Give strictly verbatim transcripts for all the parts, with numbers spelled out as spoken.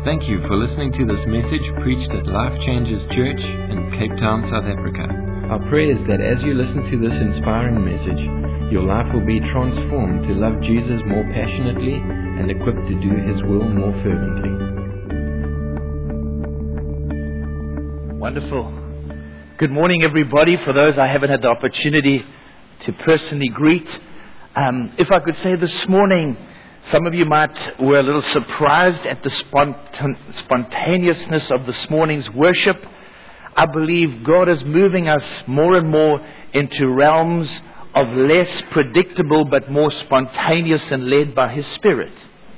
Thank you for listening to this message preached at Life Changes Church in Cape Town, South Africa. Our prayer is that as you listen to this inspiring message, your life will be transformed to love Jesus more passionately and equipped to do His will more fervently. Wonderful. Good morning, everybody. For those I haven't had the opportunity to personally greet, um, if I could say this morning, some of you might were a little surprised at the spontan- spontaneousness of this morning's worship. I believe God is moving us more and more into realms of less predictable but more spontaneous and led by His Spirit.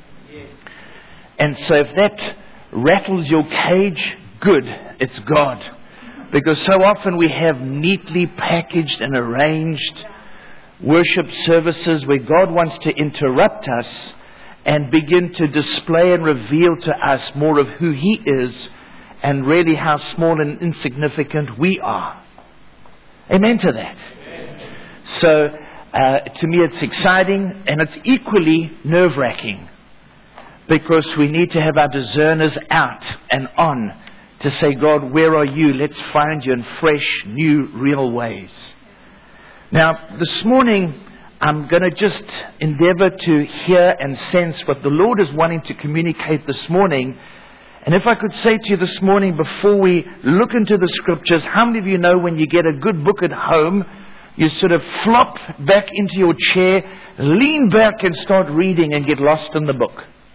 And so if that rattles your cage, good, it's God. Because so often we have neatly packaged and arranged worship services where God wants to interrupt us and begin to display and reveal to us more of who He is and really how small and insignificant we are. Amen to that. Amen. So uh, to me it's exciting, and it's equally nerve-wracking, because we need to have our discerners out and on to say, God, where are you? Let's find you in fresh, new, real ways. Now, this morning, I'm going to just endeavor to hear and sense what the Lord is wanting to communicate this morning. And if I could say to you this morning, before we look into the Scriptures, how many of you know when you get a good book at home, you sort of flop back into your chair, lean back and start reading and get lost in the book?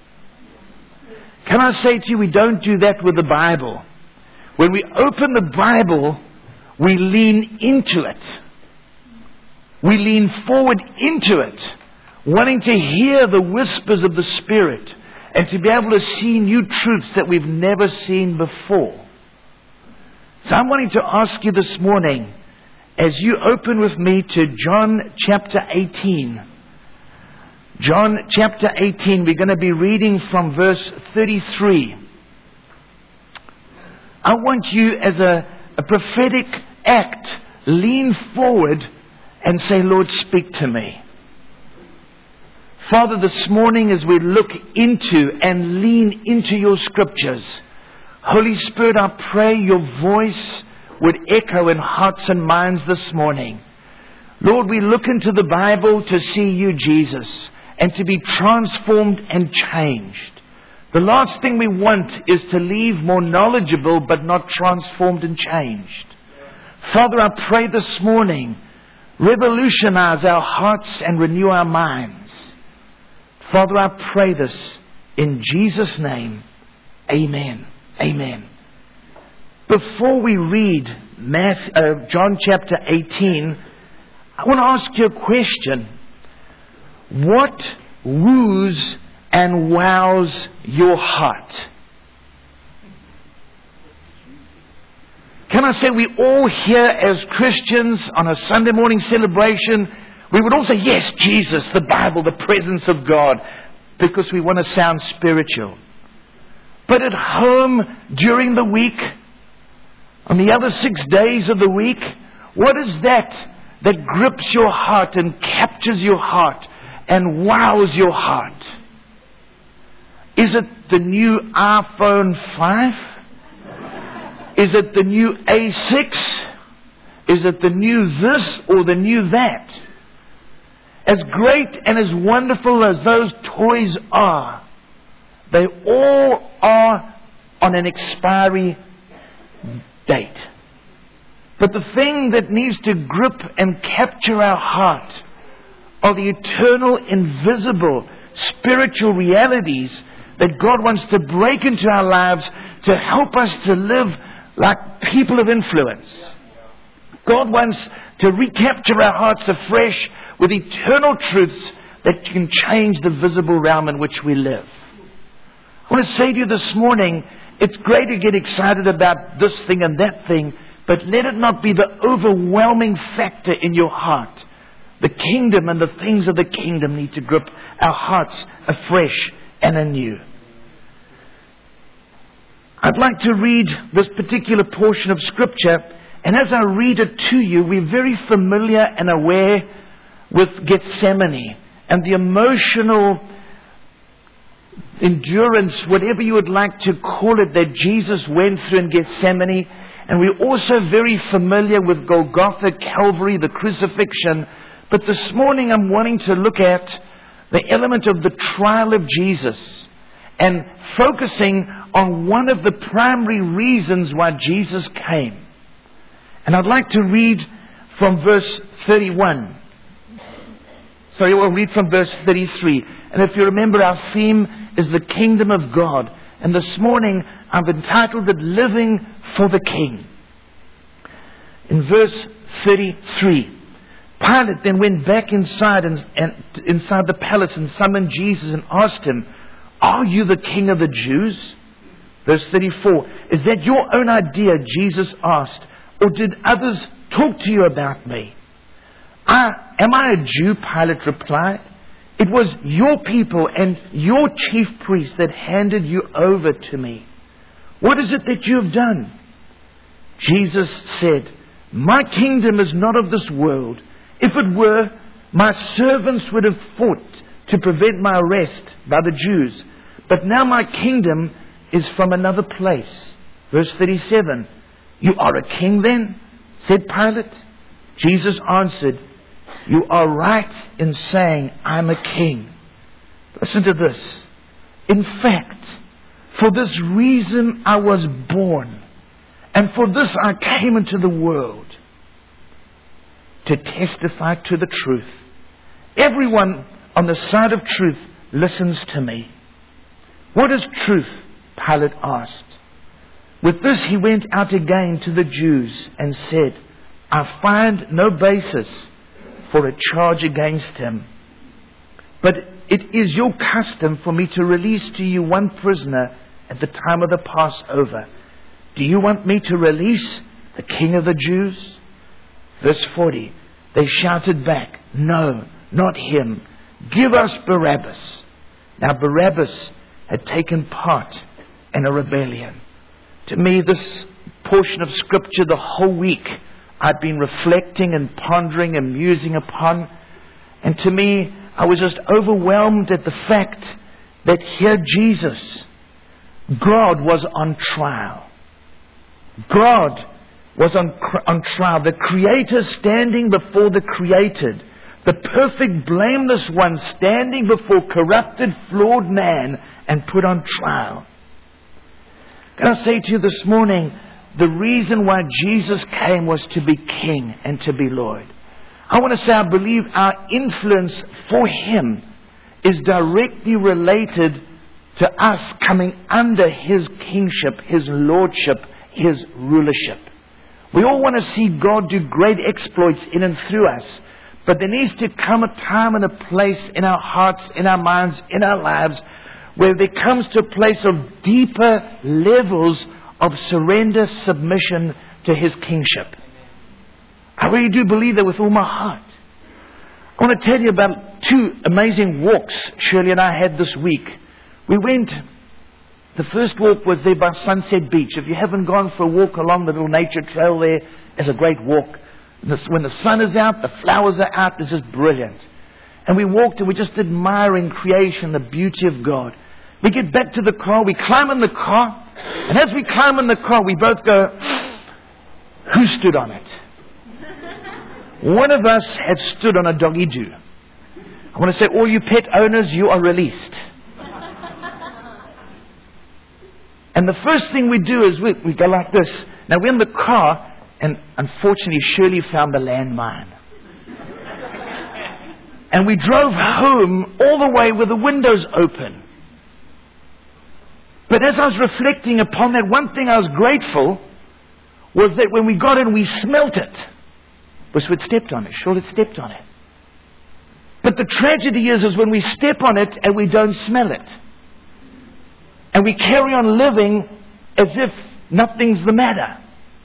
Can I say to you, we don't do that with the Bible. When we open the Bible, we lean into it. We lean forward into it, wanting to hear the whispers of the Spirit and to be able to see new truths that we've never seen before. So I'm wanting to ask you this morning, as you open with me to John chapter eighteen. John chapter eighteen, we're going to be reading from verse thirty-three. I want you, as a, a prophetic act, lean forward and say, Lord, speak to me. Father, this morning as we look into and lean into your Scriptures, Holy Spirit, I pray your voice would echo in hearts and minds this morning. Lord, we look into the Bible to see you, Jesus, and to be transformed and changed. The last thing we want is to leave more knowledgeable but not transformed and changed. Father, I pray this morning, revolutionize our hearts and renew our minds. Father, I pray this in Jesus' name. Amen. Amen. Before we read Matthew, uh, John chapter eighteen, I want to ask you a question. What woos and wows your heart? Can I say, we all here as Christians on a Sunday morning celebration, we would all say, yes, Jesus, the Bible, the presence of God, because we want to sound spiritual. But at home, during the week, on the other six days of the week, what is that that grips your heart and captures your heart and wows your heart? Is it the new iPhone five? Is it the new A six? Is it the new this or the new that? As great and as wonderful as those toys are, they all are on an expiry date. But the thing that needs to grip and capture our heart are the eternal, invisible, spiritual realities that God wants to break into our lives to help us to live like people of influence. God wants to recapture our hearts afresh with eternal truths that can change the visible realm in which we live. I want to say to you this morning, it's great to get excited about this thing and that thing, but let it not be the overwhelming factor in your heart. The kingdom and the things of the kingdom need to grip our hearts afresh and anew. I'd like to read this particular portion of Scripture, and as I read it to you, we're very familiar and aware with Gethsemane and the emotional endurance, whatever you would like to call it, that Jesus went through in Gethsemane. And we're also very familiar with Golgotha, Calvary, the crucifixion. But this morning I'm wanting to look at the element of the trial of Jesus and focusing on one of the primary reasons why Jesus came. And I'd like to read from verse thirty-one. Sorry, we'll read from verse thirty-three. And if you remember, our theme is the kingdom of God. And this morning I've entitled it Living for the King. In verse thirty-three, Pilate then went back inside and, and inside the palace and summoned Jesus and asked him, "Are you the King of the Jews?" Verse thirty-four, "Is that your own idea?" Jesus asked, "or did others talk to you about me?" I, am I a Jew? Pilate replied. "It was your people and your chief priests that handed you over to me. What is it that you have done?" Jesus said, "My kingdom is not of this world. If it were, my servants would have fought to prevent my arrest by the Jews. But now my kingdom is from another place." Verse thirty-seven, "You are a king then?" said Pilate. Jesus answered, "You are right in saying I'm a king." Listen to this. "In fact, for this reason I was born, and for this I came into the world, to testify to the truth. Everyone on the side of truth listens to me." "What is truth?" Pilate asked. With this he went out again to the Jews and said, "I find no basis for a charge against him. But it is your custom for me to release to you one prisoner at the time of the Passover. Do you want me to release the King of the Jews?" Verse forty, they shouted back, "No, not him. Give us Barabbas." Now Barabbas had taken part in a rebellion. To me, this portion of Scripture, the whole week, I've been reflecting and pondering and musing upon. And to me, I was just overwhelmed at the fact that here Jesus, God was on trial. God was on, on trial. The Creator standing before the created. The perfect, blameless one standing before corrupted, flawed man and put on trial. Can I say to you this morning, the reason why Jesus came was to be King and to be Lord. I want to say I believe our influence for Him is directly related to us coming under His kingship, His lordship, His rulership. We all want to see God do great exploits in and through us. But there needs to come a time and a place in our hearts, in our minds, in our lives, where there comes to a place of deeper levels of surrender, submission to His kingship. I really do believe that with all my heart. I want to tell you about two amazing walks Shirley and I had this week. We went, the first walk was there by Sunset Beach. If you haven't gone for a walk along the little nature trail there, it's a great walk. When the sun is out, the flowers are out, it's just brilliant. And we walked and we just admiring creation, the beauty of God. We get back to the car, we climb in the car, and as we climb in the car, we both go, who stood on it? One of us had stood on a doggy do. I want to say, all you pet owners, you are released. And the first thing we do is we, we go like this. Now we're in the car, and unfortunately Shirley found the landmine. And we drove home all the way with the windows open. But as I was reflecting upon that, one thing I was grateful was that when we got in, we smelt it. Because we'd stepped on it. Shirley had stepped on it. But the tragedy is, is when we step on it and we don't smell it. And we carry on living as if nothing's the matter.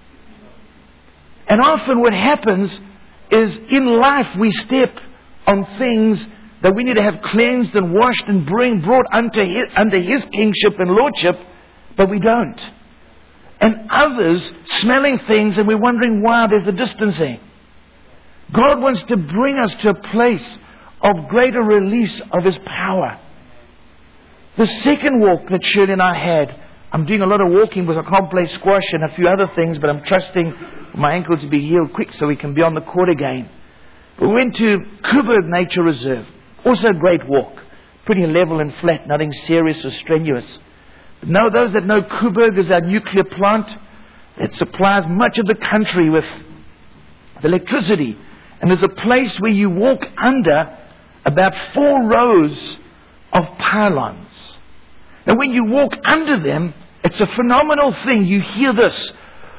And often what happens is in life we step on things that we need to have cleansed and washed and bring brought under his, under his kingship and lordship, but we don't. And others smelling things and we're wondering why there's a distancing. God wants to bring us to a place of greater release of His power. The second walk that Shirley and I had, I'm doing a lot of walking because I can't play squash and a few other things, but I'm trusting my ankle to be healed quick so we can be on the court again. We went to Coburg Nature Reserve. Also a great walk. Pretty level and flat, nothing serious or strenuous. But now those that know Coburg is our nuclear plant that supplies much of the country with electricity. And there's a place where you walk under about four rows of pylons. And when you walk under them, it's a phenomenal thing. You hear this.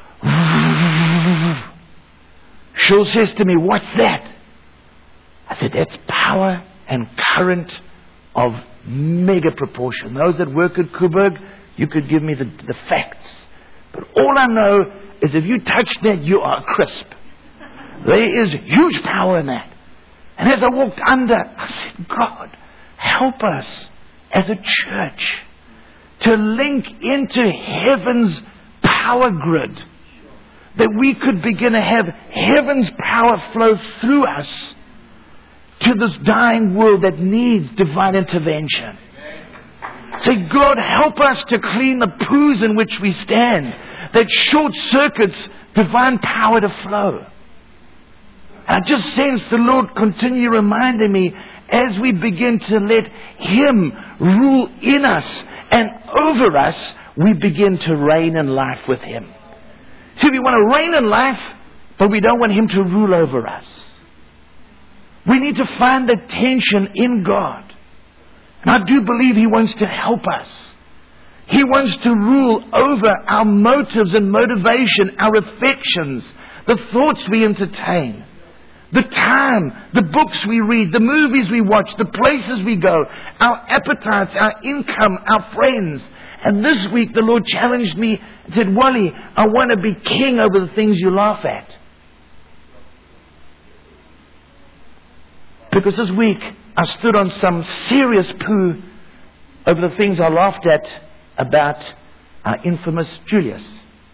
Shul says to me, "What's that?" I said, "That's power and current of mega proportion." Those that work at Coburg, you could give me the, the facts. But all I know is if you touch that, you are crisp. There is huge power in that. And as I walked under, I said, "God, help us as a church to link into heaven's power grid, that we could begin to have heaven's power flow through us to this dying world that needs divine intervention." Say, "God, help us to clean the poos in which we stand, that short circuits divine power to flow." And I just sense the Lord continue reminding me as we begin to let Him rule in us and over us, we begin to reign in life with Him. See, we want to reign in life, but we don't want Him to rule over us. We need to find the tension in God. And I do believe He wants to help us. He wants to rule over our motives and motivation, our affections, the thoughts we entertain, the time, the books we read, the movies we watch, the places we go, our appetites, our income, our friends. And this week the Lord challenged me and said, "Wally, I want to be king over the things you laugh at." Because this week I stood on some serious poo over the things I laughed at about our infamous Julius.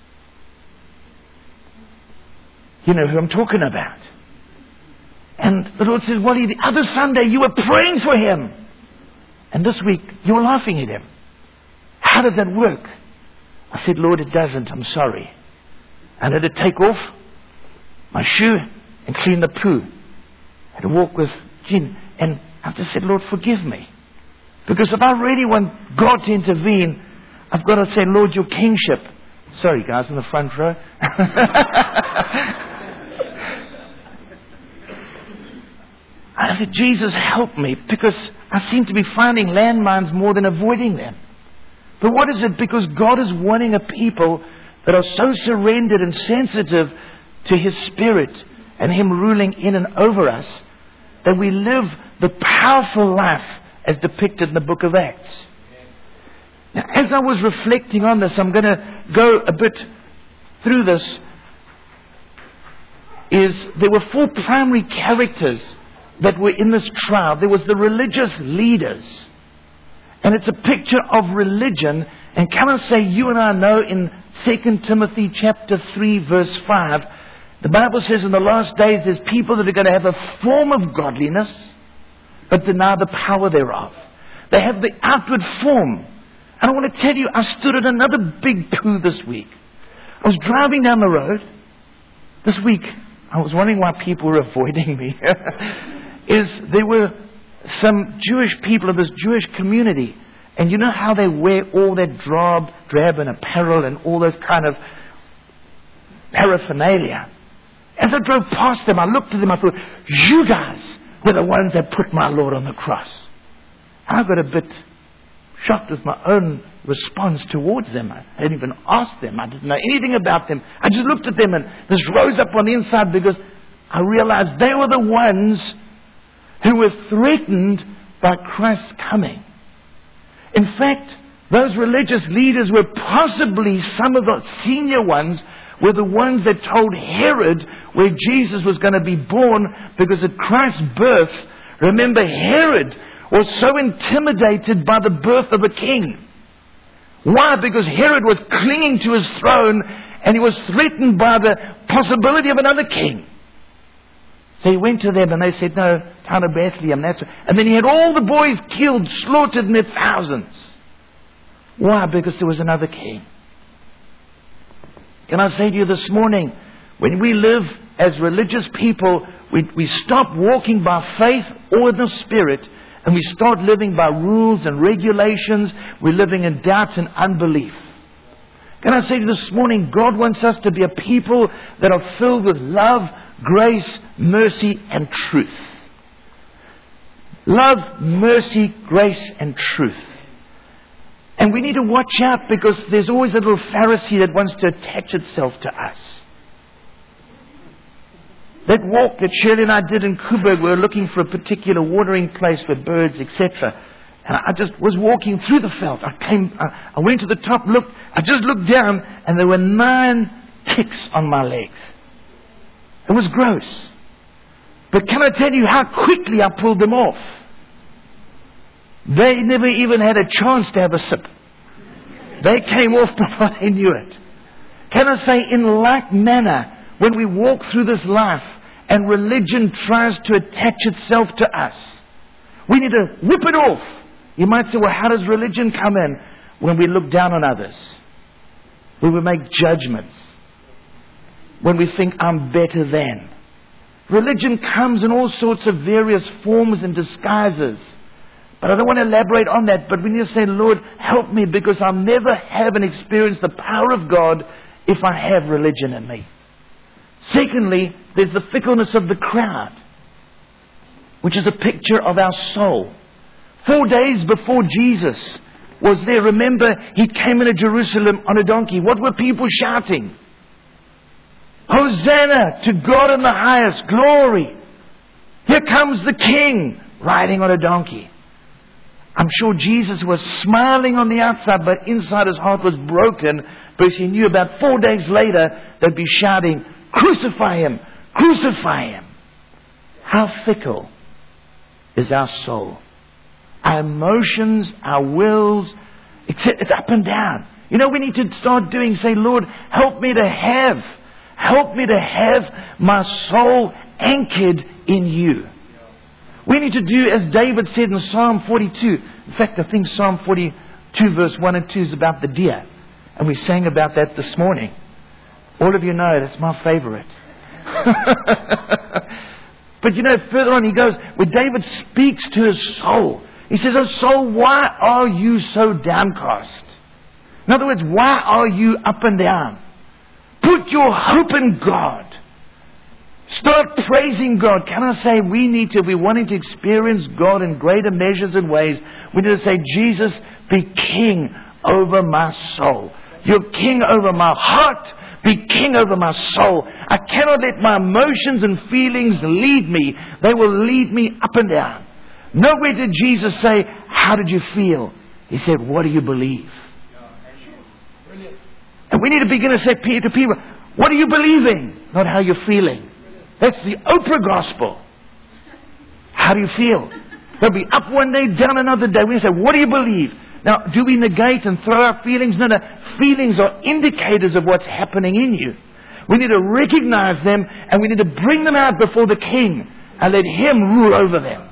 You know who I'm talking about. And the Lord says, "Wally, the other Sunday you were praying for him. And this week you're laughing at him. How did that work?" I said, "Lord, it doesn't. I'm sorry." And I had to take off my shoe and clean the poo. I had to walk with Jean. And I just said, "Lord, forgive me." Because if I really want God to intervene, I've got to say, "Lord, your kingship." Sorry, guys in the front row. I said, "Jesus, help me," because I seem to be finding landmines more than avoiding them. But what is it? Because God is wanting a people that are so surrendered and sensitive to His Spirit and Him ruling in and over us, that we live the powerful life as depicted in the book of Acts. Now, as I was reflecting on this, I'm going to go a bit through this. Is there were four primary characters that were in this trial. There was the religious leaders. And it's a picture of religion. And can I say, you and I know in Second Timothy chapter three verse five, the Bible says in the last days there's people that are going to have a form of godliness, but deny the power thereof. They have the outward form. And I want to tell you, I stood at another big poo this week. I was driving down the road. This week, I was wondering why people were avoiding me. Is there were some Jewish people of this Jewish community. And you know how they wear all that drab, drab and apparel and all those kind of paraphernalia. As I drove past them, I looked at them, I thought, you guys were the ones that put my Lord on the cross. And I got a bit shocked with my own response towards them. I hadn't even asked them. I didn't know anything about them. I just looked at them and this rose up on the inside because I realized they were the ones who were threatened by Christ's coming. In fact, those religious leaders were possibly some of the senior ones, were the ones that told Herod where Jesus was going to be born, because at Christ's birth, remember, Herod was so intimidated by the birth of a king. Why? Because Herod was clinging to his throne and he was threatened by the possibility of another king. So he went to them and they said, no, town of Bethlehem, that's... And then he had all the boys killed, slaughtered in their thousands. Why? Because there was another king. Can I say to you this morning, when we live as religious people, we, we stop walking by faith or the Spirit, and we start living by rules and regulations. We're living in doubts and unbelief. Can I say to you this morning, God wants us to be a people that are filled with love, grace, mercy, and truth. Love, mercy, grace, and truth. And we need to watch out, because there's always a little Pharisee that wants to attach itself to us. That walk that Shirley and I did in Coburg, we were looking for a particular watering place for birds, et cetera. And I just was walking through the veld. I came, I, I went to the top, looked, I just looked down, and there were nine ticks on my legs. It was gross. But can I tell you how quickly I pulled them off? They never even had a chance to have a sip. They came off before they knew it. Can I say, in like manner, when we walk through this life and religion tries to attach itself to us, we need to whip it off. You might say, well, how does religion come in? When we look down on others, when we make judgments, when we think I'm better than. Religion comes in all sorts of various forms and disguises. But I don't want to elaborate on that. But we need to say, Lord, help me, because I'll never have and experience the power of God if I have religion in me. Secondly, there's the fickleness of the crowd, which is a picture of our soul. Four days before Jesus was there, remember, he came into Jerusalem on a donkey. What were people shouting? Hosanna to God in the highest, glory. Here comes the King riding on a donkey. I'm sure Jesus was smiling on the outside, but inside his heart was broken, because he knew about four days later they'd be shouting, crucify him, crucify him. How fickle is our soul. Our emotions, our wills, it's up and down. You know, we need to start doing, say, Lord, help me to have, help me to have my soul anchored in you. We need to do as David said in Psalm forty-two. In fact, I think Psalm forty-two verse one and two is about the deer. And we sang about that this morning. All of you know that's my favorite. But you know, further on he goes, where David speaks to his soul. He says, oh soul, why are you so downcast? In other words, why are you up and down? Put your hope in God. Start praising God. Can I say, we need to, if we're wanting to experience God in greater measures and ways, we need to say, Jesus, be king over my soul. You're king over my heart. Be king over my soul. I cannot let my emotions and feelings lead me. They will lead me up and down. Nowhere did Jesus say, how did you feel? He said, what do you believe? And we need to begin to say to people, what are you believing? Not how you're feeling. That's the Oprah gospel. How do you feel? They'll be up one day, down another day. We say, what do you believe? Now, do we negate and throw our feelings? No, no. Feelings are indicators of what's happening in you. We need to recognize them, and we need to bring them out before the King and let Him rule over them.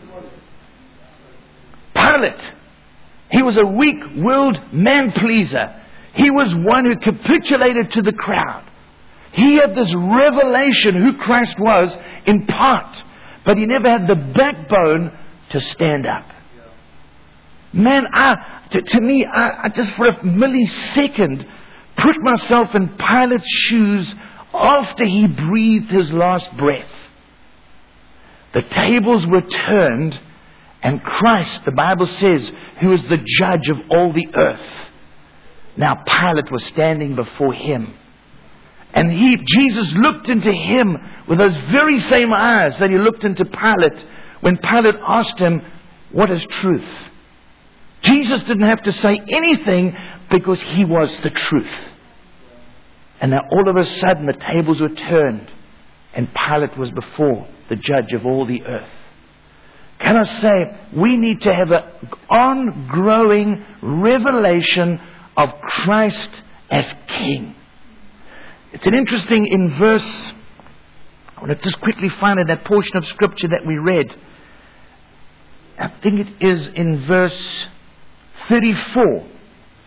Pilate, he was a weak-willed man-pleaser. He was one who capitulated to the crowd. He had this revelation who Christ was in part, but he never had the backbone to stand up. Man, I, to, to me, I, I just for a millisecond put myself in Pilate's shoes after he breathed his last breath. The tables were turned, and Christ, the Bible says, who is the judge of all the earth. Now Pilate was standing before him. And he, Jesus looked into him with those very same eyes that he looked into Pilate when Pilate asked him, what is truth? Jesus didn't have to say anything because he was the truth. And now all of a sudden the tables were turned and Pilate was before the judge of all the earth. Can I say, we need to have an on-growing revelation of Christ as King. It's an interesting in verse, I want to just quickly find it, that portion of Scripture that we read. I think it is in verse thirty-four.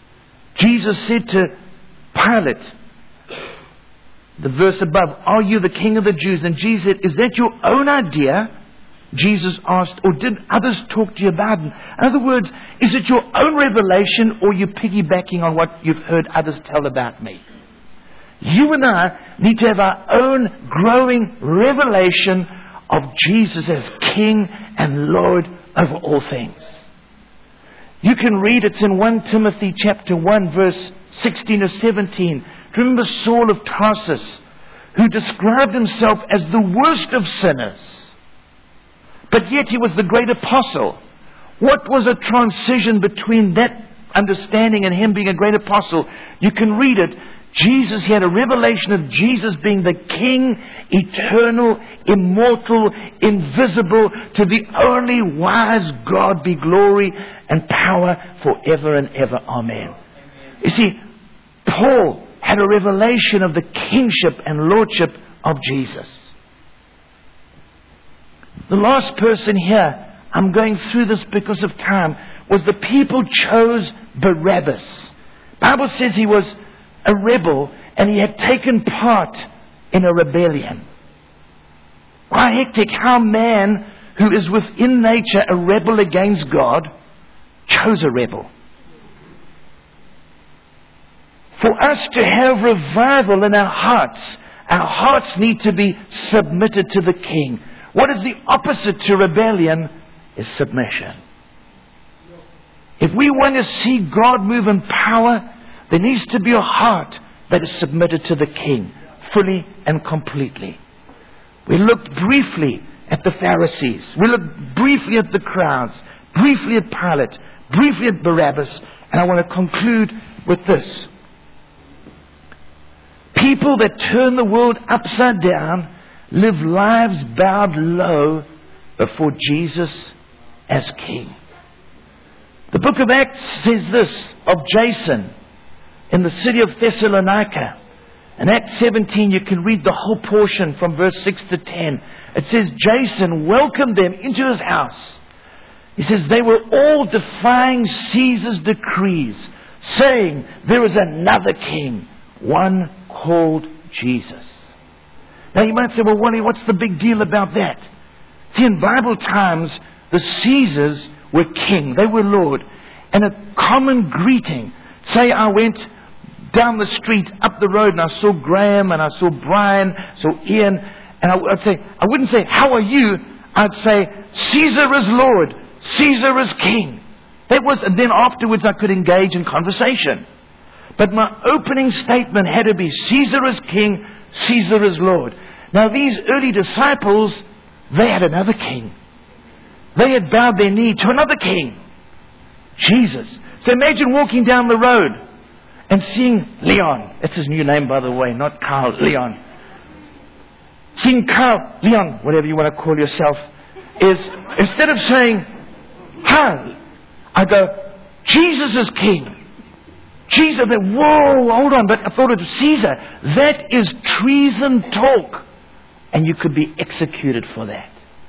Jesus said to Pilate, the verse above, "Are you the king of the Jews?" And Jesus said, "Is that your own idea?" Jesus asked, "Or did others talk to you about it?" In other words, is it your own revelation, or are you piggybacking on what you've heard others tell about me? You and I need to have our own growing revelation of Jesus as King and Lord over all things. You can read it in First Timothy chapter one, verse sixteen or seventeen. Remember Saul of Tarsus, who described himself as the worst of sinners, but yet he was the great apostle. What was a transition between that understanding and him being a great apostle? You can read it. Jesus, he had a revelation of Jesus being the King, eternal, immortal, invisible, to the only wise God be glory and power forever and ever. Amen. You see, Paul had a revelation of the kingship and lordship of Jesus. The last person here, I'm going through this because of time, was the people chose Barabbas. The Bible says he was a rebel and he had taken part in a rebellion. Why hectic, how man who is within nature a rebel against God chose a rebel. For us to have revival in our hearts, our hearts need to be submitted to the King. What is the opposite to rebellion? Is submission. If we want to see God move in power, there needs to be a heart that is submitted to the King, fully and completely. We looked briefly at the Pharisees. We looked briefly at the crowds, briefly at Pilate, briefly at Barabbas, and I want to conclude with this. People that turn the world upside down live lives bowed low before Jesus as King. The book of Acts says this of Jason in the city of Thessalonica. In Acts seventeen, you can read the whole portion from verse six to ten. It says, Jason welcomed them into his house. He says, they were all defying Caesar's decrees, saying, there is another king, one called Jesus. Now you might say, well, Wally, what's the big deal about that? See, in Bible times, the Caesars were king. They were Lord. And a common greeting. Say I went down the street, up the road, and I saw Graham, and I saw Brian, saw Ian, and I, I'd say, I wouldn't say, how are you? I'd say, Caesar is Lord. Caesar is king. That was, and then afterwards I could engage in conversation. But my opening statement had to be, Caesar is king, Caesar is Lord. Now these early disciples, they had another king. They had bowed their knee to another king, Jesus. So imagine walking down the road and seeing Leon. That's his new name, by the way, not Carl, Leon. Seeing Carl, Leon, whatever you want to call yourself, is instead of saying, hi, I go, Jesus is king. Jesus, whoa, hold on, but I thought it was Caesar. That is treason talk. And you could be executed for that.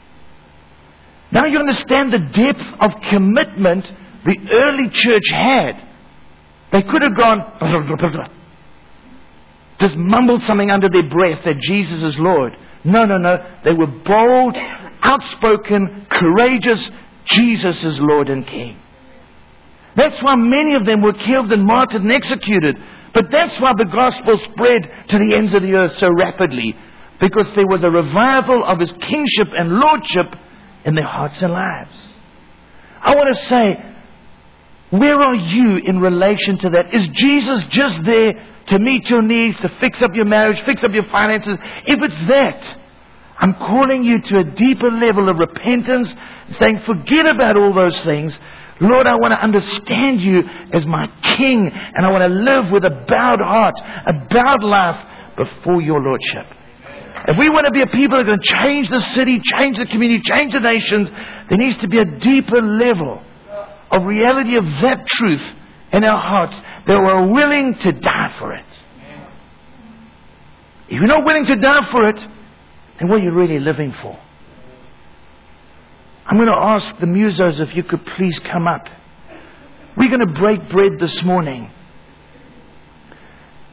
Now you understand the depth of commitment the early church had. They could have gone, blah, blah, blah, just mumbled something under their breath that Jesus is Lord. No, no, no. They were bold, outspoken, courageous. Jesus is Lord and King. That's why many of them were killed and martyred and executed. But that's why the gospel spread to the ends of the earth so rapidly. Because there was a revival of His kingship and lordship in their hearts and lives. I want to say, where are you in relation to that? Is Jesus just there to meet your needs, to fix up your marriage, fix up your finances? If it's that, I'm calling you to a deeper level of repentance, saying, forget about all those things. Lord, I want to understand you as my King, and I want to live with a bowed heart, a bowed life before your Lordship. If we want to be a people that are going to change the city, change the community, change the nations, there needs to be a deeper level of reality of that truth in our hearts that we're willing to die for it. If you're not willing to die for it, then what are you really living for? I'm going to ask the musos if you could please come up. We're going to break bread this morning.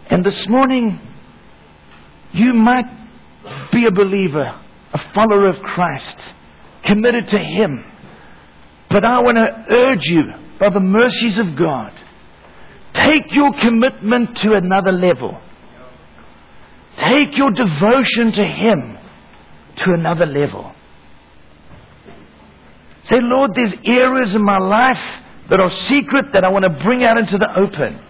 And this morning, you might be a believer, a follower of Christ, committed to Him. But I want to urge you, by the mercies of God, take your commitment to another level. Take your devotion to Him to another level. Say, Lord, there's areas in my life that are secret that I want to bring out into the open.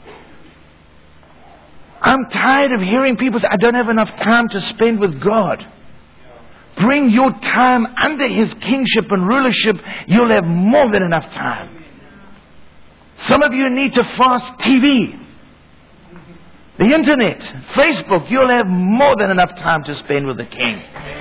I'm tired of hearing people say, I don't have enough time to spend with God. Bring your time under His kingship and rulership. You'll have more than enough time. Some of you need to fast T V, the internet, Facebook. You'll have more than enough time to spend with the King.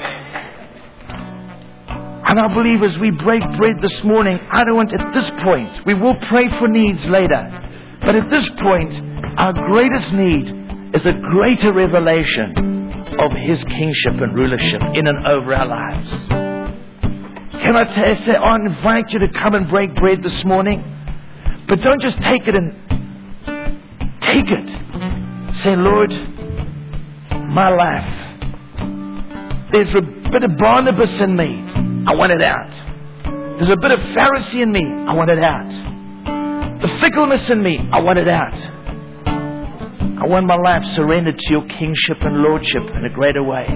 And I believe as we break bread this morning, I don't want at this point, we will pray for needs later, but at this point, our greatest need is a greater revelation of His kingship and rulership in and over our lives. Can I t- say, I invite you to come and break bread this morning, but don't just take it and take it. Say, Lord, my life, there's a bit of Barnabas in me. I want it out. There's a bit of Pharisee in me. I want it out. The fickleness in me. I want it out. I want my life surrendered to your kingship and lordship in a greater way.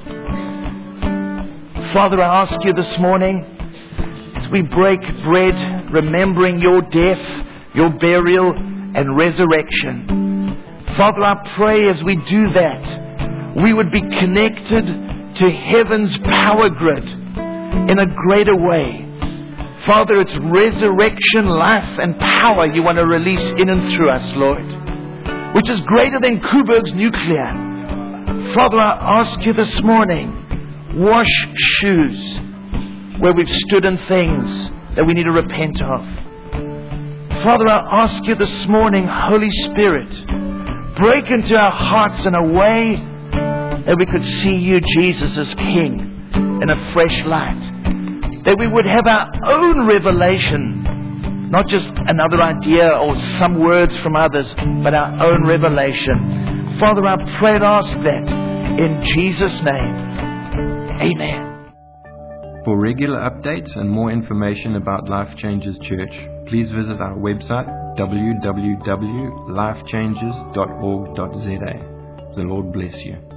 Father, I ask you this morning, as we break bread, remembering your death, your burial and resurrection. Father, I pray as we do that, we would be connected to heaven's power grid in a greater way. Father, it's resurrection, life and power you want to release in and through us, Lord, which is greater than Kuberg's nuclear. Father, I ask you this morning, wash shoes where we've stood in things that we need to repent of. Father, I ask you this morning, Holy Spirit, break into our hearts in a way that we could see you, Jesus, as King in a fresh light. That we would have our own revelation, not just another idea or some words from others, but our own revelation. Father, I pray and ask that in Jesus' name. Amen. For regular updates and more information about Life Changes Church, please visit our website w w w dot life changes dot org dot z a. The Lord bless you.